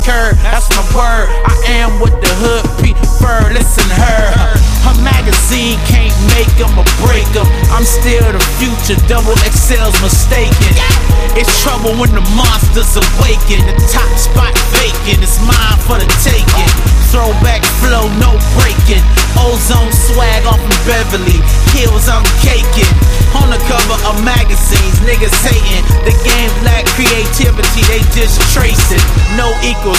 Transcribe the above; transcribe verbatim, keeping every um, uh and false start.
curve, that's my word. I am what the hood prefer, listen to her. Her magazine can't make them or break them. I'm still the future, double X L's mistaken. It's trouble when the monsters awaken. The top spot vacant, it's mine for the taking. Throwback flow, no breaking. Ozone swag off from Beverly Hills, I'm caking. On the cover of magazines, niggas hating. The game lack creativity, they just trace it. No equals